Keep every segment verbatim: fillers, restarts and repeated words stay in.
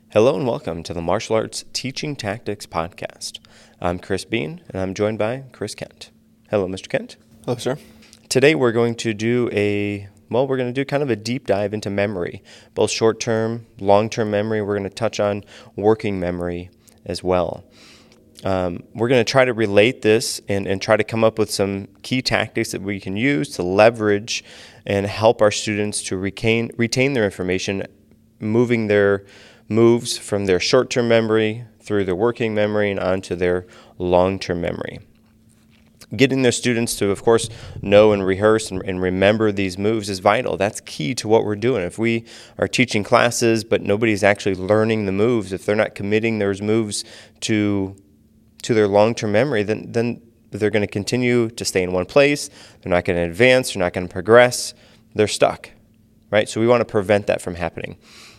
Hello and welcome to the Martial Arts Teaching Tactics Podcast. I'm Chris Bean and I'm joined by Chris Kent. Hello, Mister Kent. Hello, sir. Today we're going to do a, well, we're going to do kind of a deep dive into memory, both short-term, long-term memory. We're going to touch on working memory as well. Um, we're going to try to relate this and, and try to come up with some key tactics that we can use to leverage and help our students to retain, retain their information, moving their moves from their short-term memory through their working memory and onto their long-term memory. Getting their students to, of course, know and rehearse and, and remember these moves is vital. That's key to what we're doing. If we are teaching classes but nobody's actually learning the moves, if they're not committing those moves to to their long-term memory, then then they're going to continue to stay in one place. They're not going to advance. They're not going to progress. They're stuck, right? So we want to prevent that from happening.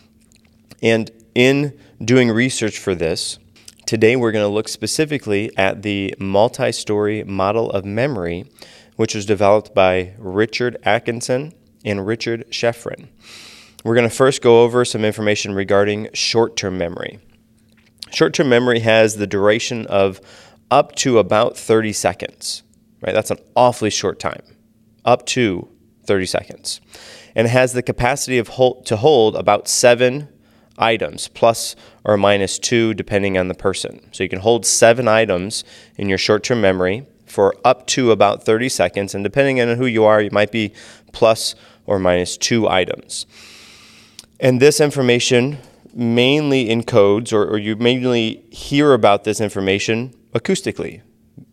And in doing research for this, today we're going to look specifically at the multi-story model of memory, which was developed by Richard Atkinson and Richard Schefren. We're going to first go over some information regarding short-term memory. Short-term memory has the duration of up to about thirty seconds, right? That's an awfully short time, up to thirty seconds. And it has the capacity of hold, to hold about seven items, plus or minus two, depending on the person. So you can hold seven items in your short-term memory for up to about thirty seconds, and depending on who you are, you might be plus or minus two items. And this information mainly encodes, or, or you mainly hear about this information acoustically,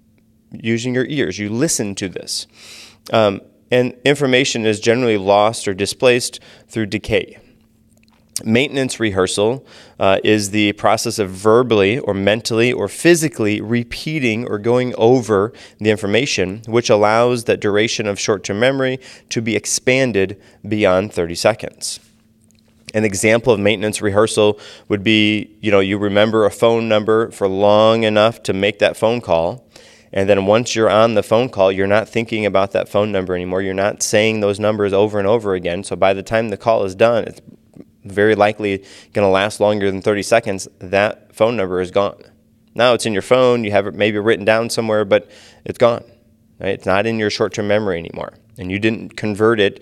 using your ears. You listen to this. Um, and information is generally lost or displaced through decay. Maintenance rehearsal uh, is the process of verbally or mentally or physically repeating or going over the information, which allows that duration of short-term memory to be expanded beyond thirty seconds. An example of maintenance rehearsal would be, you know, you remember a phone number for long enough to make that phone call, and then once you're on the phone call, you're not thinking about that phone number anymore. You're not saying those numbers over and over again. So by the time the call is done, it's very likely going to last longer than thirty seconds. That phone number is gone. Now it's in your phone. You have it maybe written down somewhere, but it's gone. Right? It's not in your short-term memory anymore, and you didn't convert it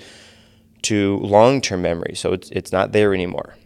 to long-term memory, so it's it's not there anymore.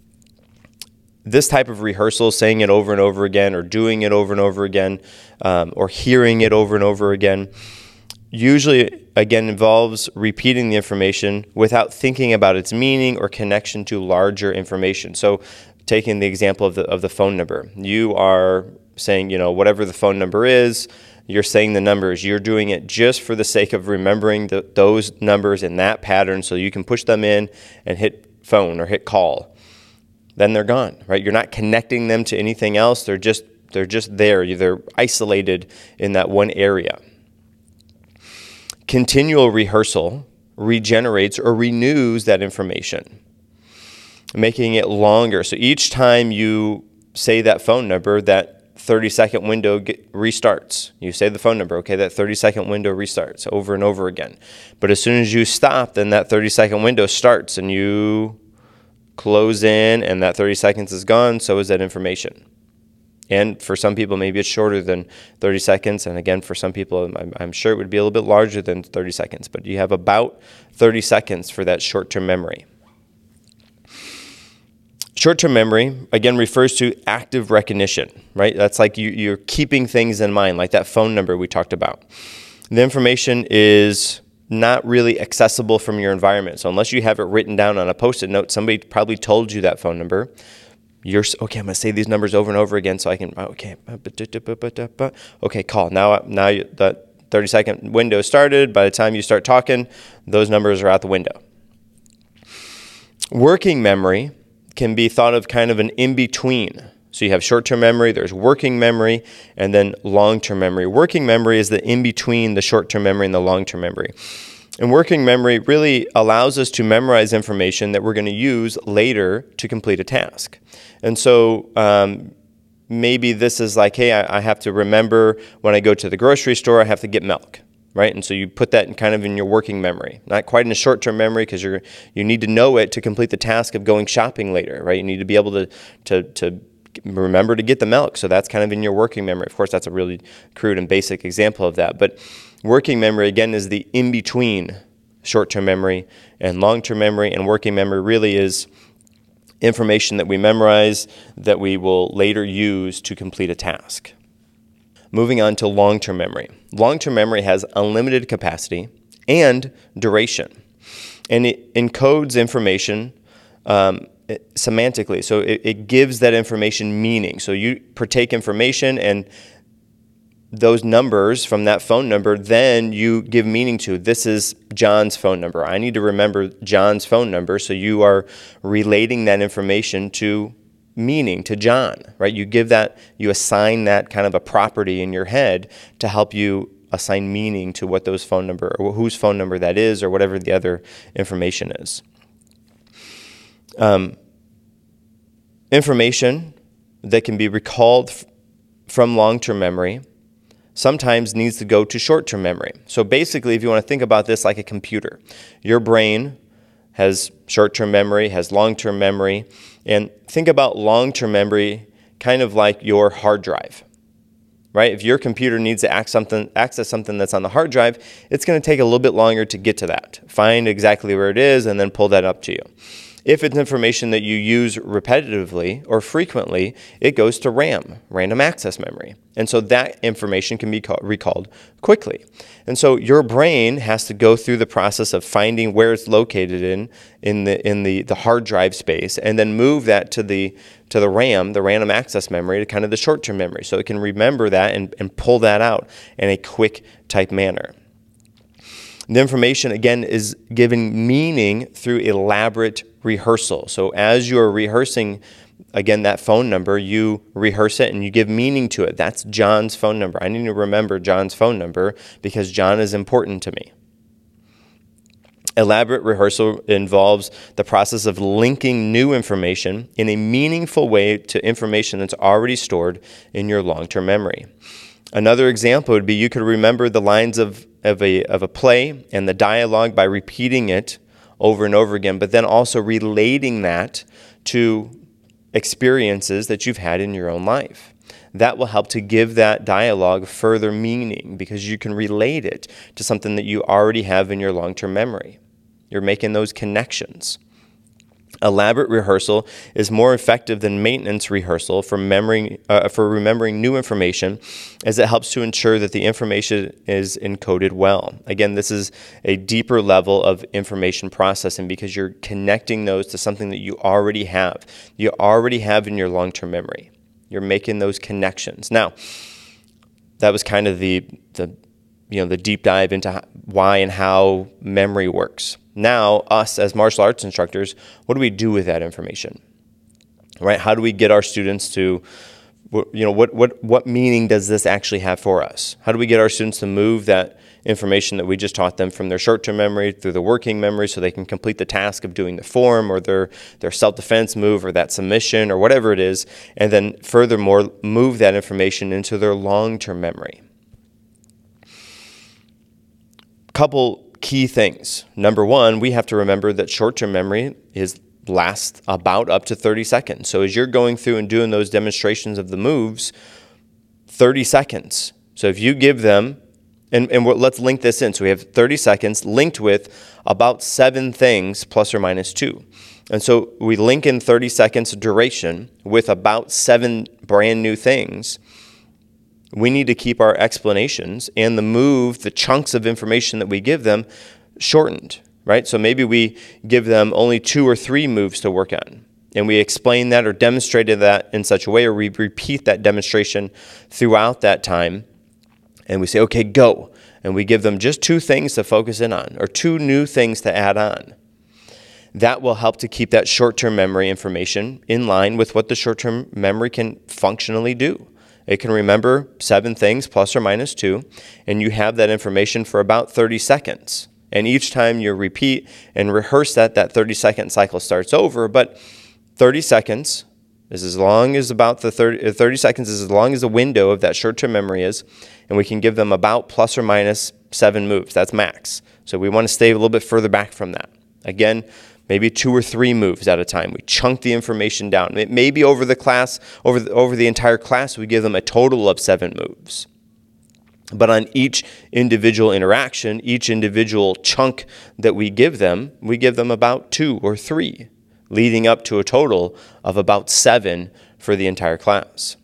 This type of rehearsal, saying it over and over again, or doing it over and over again, um, or hearing it over and over again, usually, again, involves repeating the information without thinking about its meaning or connection to larger information. So taking the example of the of the phone number, you are saying, you know, whatever the phone number is, you're saying the numbers. You're doing it just for the sake of remembering the, those numbers in that pattern so you can push them in and hit phone or hit call. Then they're gone, right? You're not connecting them to anything else. They're just they're just there. They're isolated in that one area. Continual rehearsal regenerates or renews that information, making it longer. So each time you say that phone number, that thirty-second window get, restarts. You say the phone number, okay, that thirty-second window restarts over and over again. But as soon as you stop, then that thirty-second window starts, and you close in, and that thirty seconds is gone, so is that information. And for some people, maybe it's shorter than thirty seconds. And again, for some people, I'm, I'm sure it would be a little bit larger than thirty seconds. But you have about thirty seconds for that short-term memory. Short-term memory, again, refers to active recognition, right? That's like you, you're keeping things in mind, like that phone number we talked about. The information is not really accessible from your environment. So unless you have it written down on a Post-it note, somebody probably told you that phone number. You're, okay, I'm going to say these numbers over and over again so I can, okay, okay, call. Now, now you, the thirty-second window started. By the time you start talking, those numbers are out the window. Working memory can be thought of kind of an in-between. So you have short-term memory, there's working memory, and then long-term memory. Working memory is the in-between the short-term memory and the long-term memory. And working memory really allows us to memorize information that we're going to use later to complete a task. And so um, maybe this is like, hey, I, I have to remember when I go to the grocery store, I have to get milk, right? And so you put that in kind of in your working memory, not quite in a short-term memory because you're you need to know it to complete the task of going shopping later, right? You need to be able to to to remember to get the milk. So that's kind of in your working memory. Of course, that's a really crude and basic example of that. But working memory, again, is the in-between short-term memory and long-term memory. And working memory really is information that we memorize that we will later use to complete a task. Moving on to long-term memory. Long-term memory has unlimited capacity and duration. And it encodes information um, semantically. So it, it gives that information meaning. So you partake information and those numbers from that phone number, then you give meaning to, this is John's phone number. I need to remember John's phone number. So you are relating that information to meaning, to John, right? You give that, you assign that kind of a property in your head to help you assign meaning to what those phone number, or whose phone number that is, or whatever the other information is. Um, information that can be recalled f- from long-term memory sometimes needs to go to short-term memory. So basically, if you want to think about this like a computer, your brain has short-term memory, has long-term memory, and think about long-term memory kind of like your hard drive, right? If your computer needs to access something, access something that's on the hard drive, it's going to take a little bit longer to get to that, find exactly where it is, and then pull that up to you. If it's information that you use repetitively or frequently, it goes to RAM, random access memory. And so that information can be call- recalled quickly. And so your brain has to go through the process of finding where it's located in in the in the, the hard drive space, and then move that to the to the RAM, the random access memory, to kind of the short-term memory. So it can remember that and, and pull that out in a quick type manner. The information, again, is given meaning through elaborate rehearsal. So as you're rehearsing, again, that phone number, you rehearse it and you give meaning to it. That's John's phone number. I need to remember John's phone number because John is important to me. Elaborate rehearsal involves the process of linking new information in a meaningful way to information that's already stored in your long-term memory. Another example would be you could remember the lines of, of, a, of a play and the dialogue by repeating it over and over again, but then also relating that to experiences that you've had in your own life. That will help to give that dialogue further meaning because you can relate it to something that you already have in your long-term memory. You're making those connections. Elaborate rehearsal is more effective than maintenance rehearsal for memory, uh, for remembering new information, as it helps to ensure that the information is encoded well. Again, this is a deeper level of information processing because you're connecting those to something that you already have. You already have in your long-term memory. You're making those connections. Now, that was kind of the the you know the deep dive into why and how memory works. Now, us as martial arts instructors, what do we do with that information? Right? How do we get our students to, you know, what what what meaning does this actually have for us? How do we get our students to move that information that we just taught them from their short-term memory through the working memory so they can complete the task of doing the form or their, their self-defense move or that submission or whatever it is, and then furthermore move that information into their long-term memory? Couple key things. Number one, we have to remember that short-term memory is lasts about up to thirty seconds. So as you're going through and doing those demonstrations of the moves, thirty seconds. So if you give them, and, and let's link this in. So we have thirty seconds linked with about seven things plus or minus two. And so we link in thirty seconds duration with about seven brand new things. We need to keep our explanations and the move, the chunks of information that we give them shortened, right? So maybe we give them only two or three moves to work on, and we explain that or demonstrated that in such a way, or we repeat that demonstration throughout that time, and we say, okay, go. And we give them just two things to focus in on, or two new things to add on. That will help to keep that short-term memory information in line with what the short-term memory can functionally do. It can remember seven things plus or minus two, and you have that information for about thirty seconds. And each time you repeat and rehearse that, that thirty second cycle starts over, but thirty seconds Is as long as about the thirty, thirty seconds is as long as the window of that short-term memory is, and we can give them about plus or minus seven moves. That's max. So we want to stay a little bit further back from that. Again, maybe two or three moves at a time. We chunk the information down. Maybe over the class, over the, over the entire class, we give them a total of seven moves. But on each individual interaction, each individual chunk that we give them, we give them about two or three, leading up to a total of about seven for the entire class.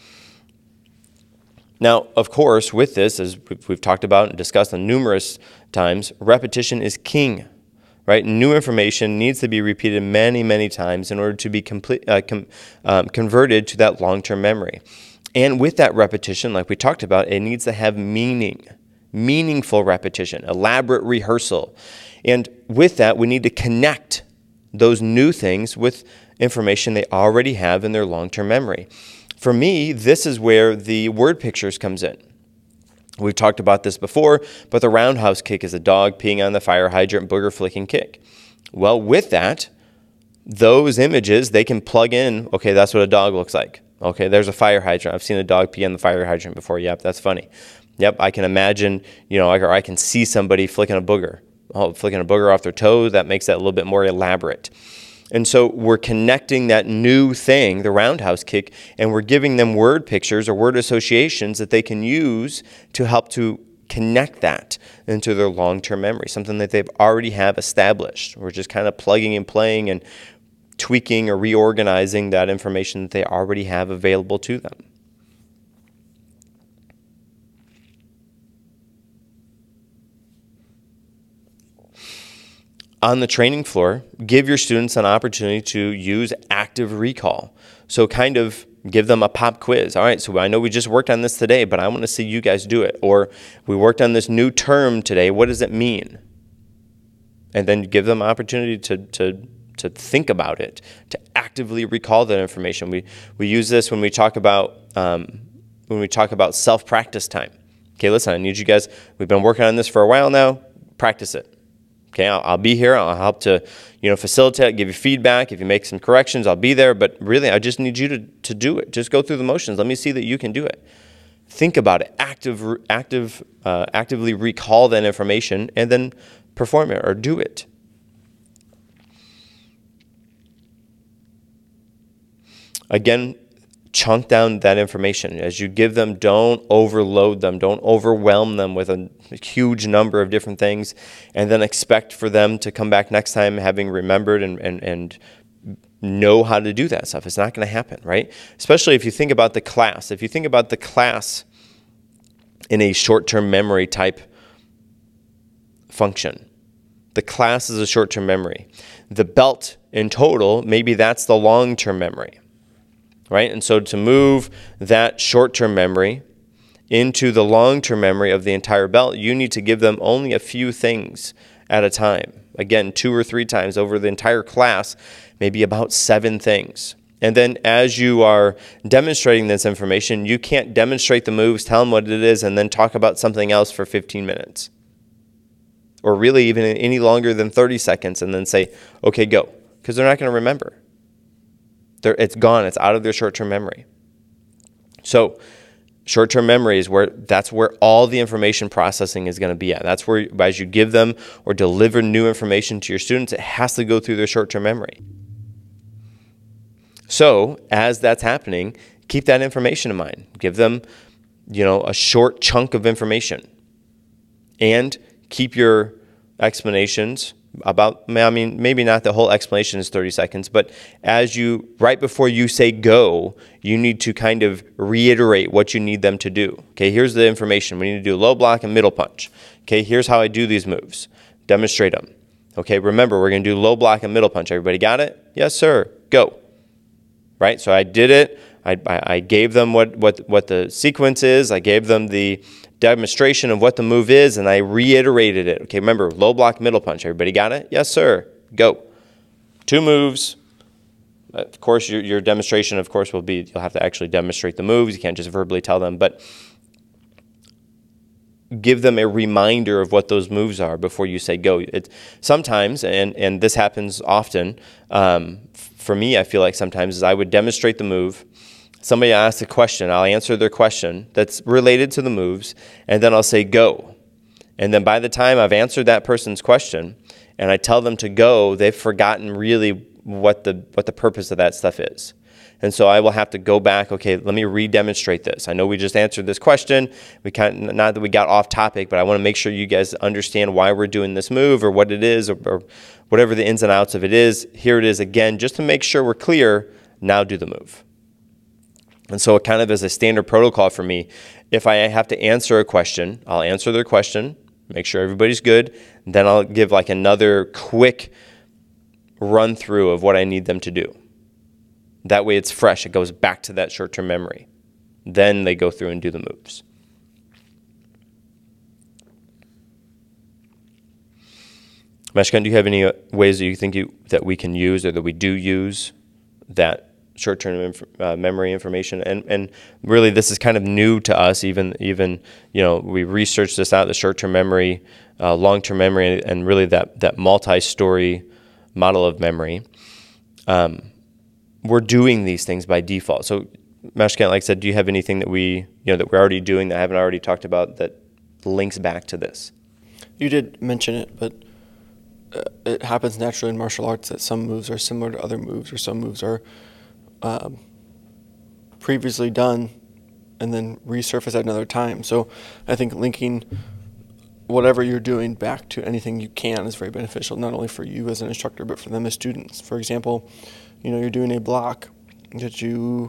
Now, of course, with this, as we've talked about and discussed on numerous times, repetition is king, right? New information needs to be repeated many, many times in order to be complete, uh, com, um, converted to that long-term memory. And with that repetition, like we talked about, it needs to have meaning, meaningful repetition, elaborate rehearsal. And with that, we need to connect those new things with information they already have in their long-term memory. For me, this is where the word pictures comes in. We've talked about this before, but the roundhouse kick is a dog peeing on the fire hydrant, booger flicking kick. Well, with that, those images, they can plug in, okay, that's what a dog looks like. Okay, there's a fire hydrant. I've seen a dog pee on the fire hydrant before. Yep, that's funny. Yep, I can imagine, you know, or I can see somebody flicking a booger. Oh, flicking a booger off their toe, that makes that a little bit more elaborate. And so we're connecting that new thing, the roundhouse kick, and we're giving them word pictures or word associations that they can use to help to connect that into their long-term memory, something that they've already have established. We're just kind of plugging and playing and tweaking or reorganizing that information that they already have available to them. On the training floor, give your students an opportunity to use active recall. So kind of give them a pop quiz. All right, so I know we just worked on this today, but I want to see you guys do it. Or we worked on this new term today. What does it mean? And then give them an opportunity to, to, to think about it, to actively recall that information. We, we use this when we talk about, um, when we talk about self-practice time. Okay, listen, I need you guys, we've been working on this for a while now. Practice it. Okay, I'll, I'll be here. I'll help to, you know, facilitate, give you feedback. If you make some corrections, I'll be there. But really, I just need you to, to do it. Just go through the motions. Let me see that you can do it. Think about it. Active, active, uh, actively recall that information and then perform it or do it. Again, chunk down that information. As you give them, don't overload them. Don't overwhelm them with a huge number of different things and then expect for them to come back next time having remembered and, and, and know how to do that stuff. It's not going to happen, right? Especially if you think about the class. If you think about the class in a short-term memory type function, the class is a short-term memory. The belt in total, maybe that's the long-term memory. Right? And so to move that short-term memory into the long-term memory of the entire belt, you need to give them only a few things at a time. Again, two or three times over the entire class, maybe about seven things. And then as you are demonstrating this information, you can't demonstrate the moves, tell them what it is, and then talk about something else for fifteen minutes. Or really even any longer than thirty seconds and then say, okay, go. Because they're not going to remember. They're, it's gone. It's out of their short-term memory. So short-term memory is where that's where all the information processing is going to be at. That's where as you give them or deliver new information to your students, it has to go through their short-term memory. So as that's happening, keep that information in mind. Give them, you know, a short chunk of information. And keep your explanations about, I mean, maybe not the whole explanation is thirty seconds, but as you, right before you say go, you need to kind of reiterate what you need them to do. Okay, here's the information. We need to do low block and middle punch. Okay, here's how I do these moves. Demonstrate them. Okay, remember, we're going to do low block and middle punch. Everybody got it? Yes, sir. Go. Right, so I did it. I, I, I gave them what, what, what the sequence is. I gave them the demonstration of what the move is, and I reiterated it. Okay, remember, low block, middle punch. Everybody got it? Yes, sir. Go. Two moves. Of course, your, your demonstration, of course, will be, you'll have to actually demonstrate the moves. You can't just verbally tell them, but give them a reminder of what those moves are before you say go. It, sometimes, and, and this happens often, um, for me, I feel like sometimes is I would demonstrate the move. Somebody asks a question, I'll answer their question that's related to the moves, and then I'll say go. And then by the time I've answered that person's question and I tell them to go, they've forgotten really what the what the purpose of that stuff is. And so I will have to go back, okay, let me re-demonstrate this. I know we just answered this question. We kind of, not that we got off topic, but I want to make sure you guys understand why we're doing this move or what it is or, or whatever the ins and outs of it is. Here it is again, just to make sure we're clear, now do the move. And so it kind of is a standard protocol for me. If I have to answer a question, I'll answer their question, make sure everybody's good, then I'll give like another quick run through of what I need them to do. That way it's fresh. It goes back to that short-term memory. Then they go through and do the moves. Meshkan, do you have any ways that you think you, that we can use or that we do use that short-term inf- uh, memory information? And and really this is kind of new to us. Even, even you know, we researched this out, the short-term memory, uh, long-term memory, and really that, that multi-story model of memory. Um, we're doing these things by default. So Meshkan, like I said, do you have anything that we, you know, that we're already doing that I haven't already talked about that links back to this? You did mention it, but uh, it happens naturally in martial arts that some moves are similar to other moves, or some moves are um, previously done and then resurface at another time. So I think linking whatever you're doing back to anything you can is very beneficial, not only for you as an instructor, but for them as students. For example, you know, you're doing a block that you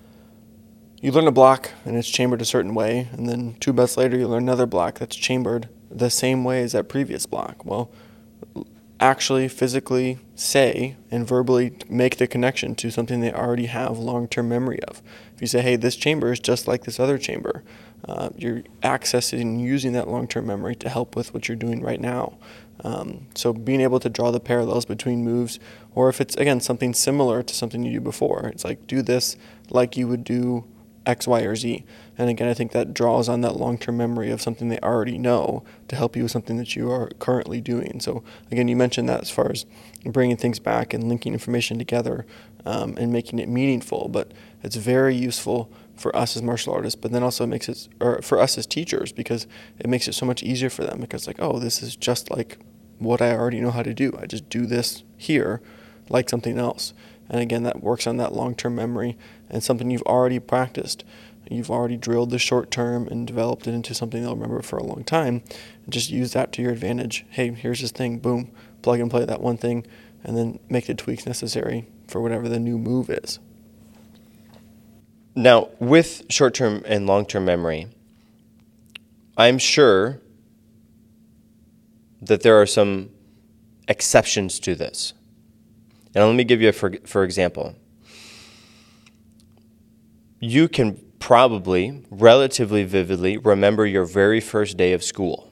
you learn a block and it's chambered a certain way, and then two bets later you learn another block that's chambered the same way as that previous block. Well, actually physically say and verbally make the connection to something they already have long-term memory of. If you say, hey, this chamber is just like this other chamber, uh, you're accessing and using that long-term memory to help with what you're doing right now. Um, so being able to draw the parallels between moves, or if it's, again, something similar to something you do before, it's like do this like you would do X, Y, or Z. And again, I think that draws on that long-term memory of something they already know to help you with something that you are currently doing. So again, you mentioned that as far as bringing things back and linking information together um, and making it meaningful, but it's very useful for us as martial artists, but then also makes it, or for us as teachers, because it makes it so much easier for them, because like, oh, this is just like what I already know how to do. I just do this here like something else. And again, that works on that long-term memory and something you've already practiced. You've already drilled the short term and developed it into something they'll remember for a long time. And just use that to your advantage. Hey, here's this thing, boom, plug and play that one thing, and then make the tweaks necessary for whatever the new move is. Now, with short-term and long-term memory, I'm sure that there are some exceptions to this. And let me give you a for, for example. You can probably relatively vividly remember your very first day of school.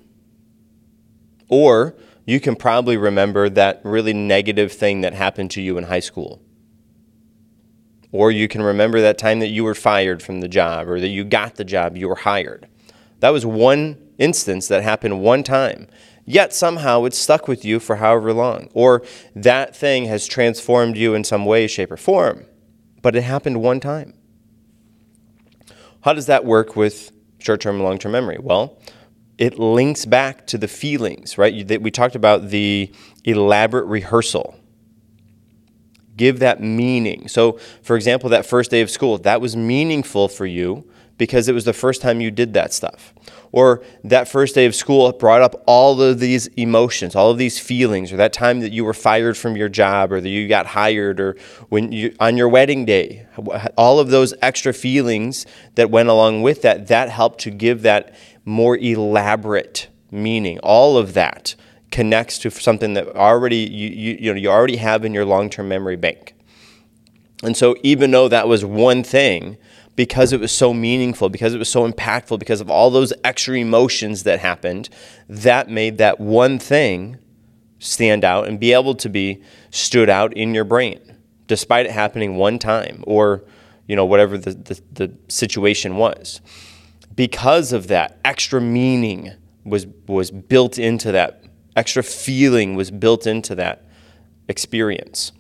Or you can probably remember that really negative thing that happened to you in high school. Or you can remember that time that you were fired from the job, or that you got the job, you were hired. That was one instance that happened one time. Yet somehow it's stuck with you for however long. Or that thing has transformed you in some way, shape, or form. But it happened one time. How does that work with short-term and long-term memory? Well, it links back to the feelings, right? We talked about the elaborate rehearsal. Give that meaning. So, for example, that first day of school, that was meaningful for you because it was the first time you did that stuff. Or that first day of school brought up all of these emotions, all of these feelings, or that time that you were fired from your job, or that you got hired, or when you on your wedding day, all of those extra feelings that went along with that, that helped to give that more elaborate meaning. All of that connects to something that already you, you, you know you already have in your long-term memory bank. And so even though that was one thing, because it was so meaningful, because it was so impactful, because of all those extra emotions that happened, that made that one thing stand out and be able to be stood out in your brain, despite it happening one time, or you know whatever the, the, the situation was. Because of that, extra meaning was was built into that, extra feeling was built into that experience.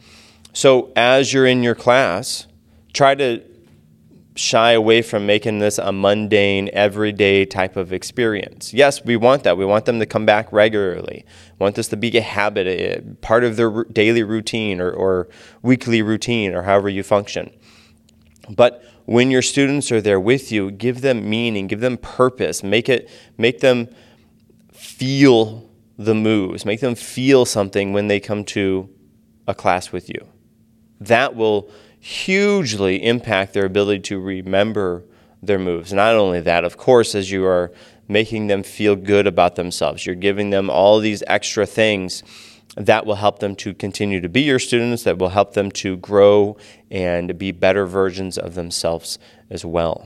So as you're in your class, try to shy away from making this a mundane, everyday type of experience. Yes, we want that. We want them to come back regularly. We want this to be a habit, a part of their daily routine or, or weekly routine or however you function. But when your students are there with you, give them meaning, give them purpose, make it, make them feel the moves, make them feel something when they come to a class with you. That will hugely impact their ability to remember their moves. Not only that, of course, as you are making them feel good about themselves, you're giving them all these extra things that will help them to continue to be your students, that will help them to grow and be better versions of themselves as well.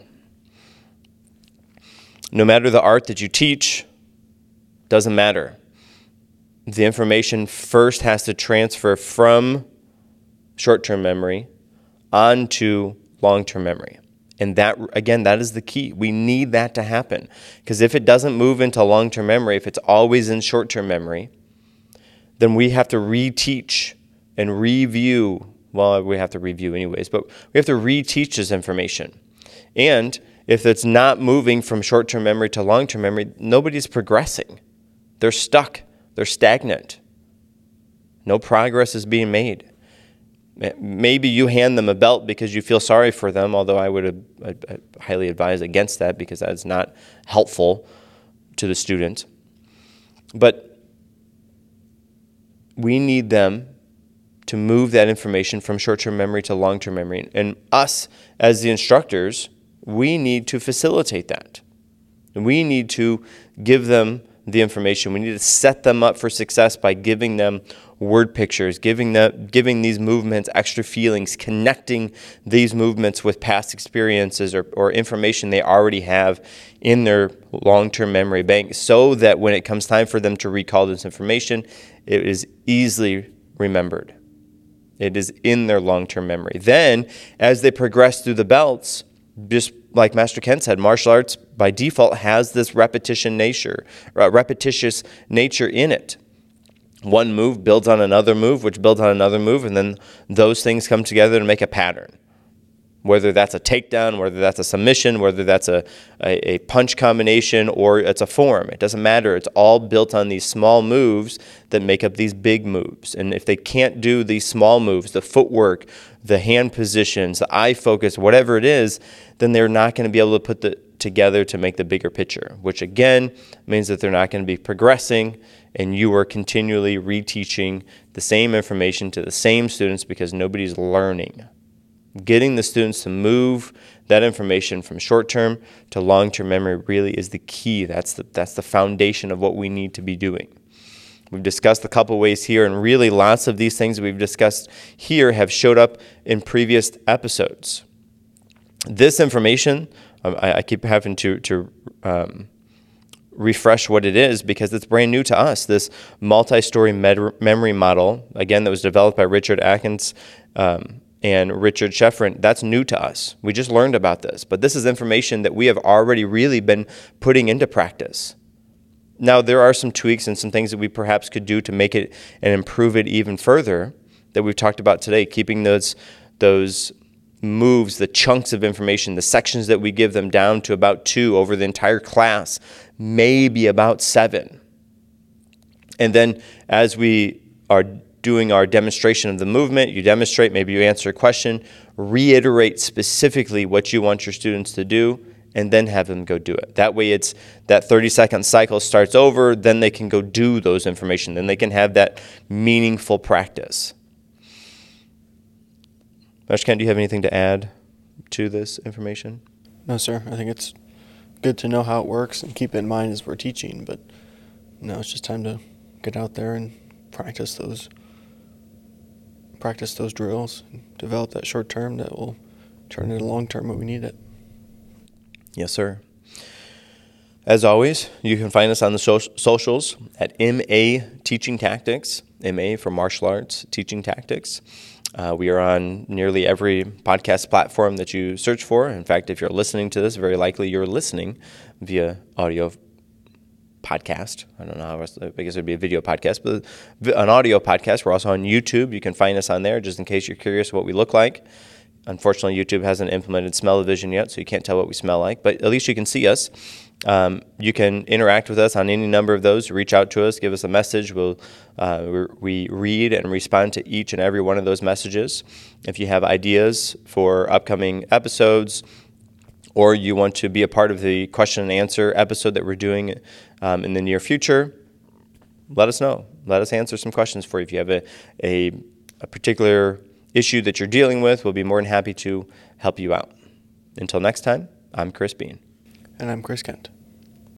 No matter the art that you teach, doesn't matter. The information first has to transfer from short-term memory onto long-term memory. And that, again, that is the key. We need that to happen. Because if it doesn't move into long-term memory, if it's always in short-term memory, then we have to reteach and review. Well, we have to review anyways, but we have to reteach this information. And if it's not moving from short-term memory to long-term memory, nobody's progressing. They're stuck. They're stagnant. No progress is being made. Maybe you hand them a belt because you feel sorry for them, although I would I'd highly advise against that because that is not helpful to the student. But we need them to move that information from short-term memory to long-term memory. And us, as the instructors, we need to facilitate that. We need to give them the information. We need to set them up for success by giving them word pictures, giving them, giving these movements extra feelings, connecting these movements with past experiences or, or information they already have in their long-term memory bank so that when it comes time for them to recall this information, it is easily remembered. It is in their long-term memory. Then, as they progress through the belts, just like Master Ken said, martial arts by default has this repetition nature, uh, repetitious nature in it. One move builds on another move, which builds on another move, and then those things come together to make a pattern. Whether that's a takedown, whether that's a submission, whether that's a, a, a punch combination, or it's a form. It doesn't matter. It's all built on these small moves that make up these big moves. And if they can't do these small moves, the footwork, the hand positions, the eye focus, whatever it is, then they're not going to be able to put the together to make the bigger picture, which again means that they're not going to be progressing, and you are continually reteaching the same information to the same students because nobody's learning. Getting the students to move that information from short-term to long-term memory really is the key. That's the, that's the foundation of what we need to be doing. We've discussed a couple ways here, and really lots of these things we've discussed here have showed up in previous episodes. This information, um, I, I keep having to, to um, refresh what it is because it's brand new to us. This multi-story med- memory model, again, that was developed by Richard Atkins um, and Richard Sheffrin, that's new to us. We just learned about this, but this is information that we have already really been putting into practice. Now, there are some tweaks and some things that we perhaps could do to make it and improve it even further that we've talked about today, keeping those those moves, the chunks of information, the sections that we give them down to about two over the entire class, maybe about seven. And then as we are doing our demonstration of the movement, you demonstrate, maybe you answer a question, reiterate specifically what you want your students to do, and then have them go do it. That way it's that thirty second cycle starts over, then they can go do those information, then they can have that meaningful practice. Master Ken, do you have anything to add to this information? No, sir. I think it's good to know how it works and keep it in mind as we're teaching, but now it's just time to get out there and practice those practice those drills, develop that short term that will turn into long term when we need it. Yes, sir. As always, you can find us on the so- socials at M A Teaching Tactics, M A for Martial Arts Teaching Tactics. Uh, we are on nearly every podcast platform that you search for. In fact, if you're listening to this, very likely you're listening via audio podcast. I don't know how else, I guess it would be a video podcast, but an audio podcast. We're also on YouTube. You can find us on there just in case you're curious what we look like. Unfortunately, YouTube hasn't implemented smell-o-vision yet, so you can't tell what we smell like, but at least you can see us. Um, you can interact with us on any number of those. Reach out to us, give us a message. We'll uh, we read and respond to each and every one of those messages. If you have ideas for upcoming episodes, or you want to be a part of the question and answer episode that we're doing um, in the near future, let us know. Let us answer some questions for you. If you have a, a, a particular issue that you're dealing with, we'll be more than happy to help you out. Until next time, I'm Chris Bean. And I'm Chris Kent.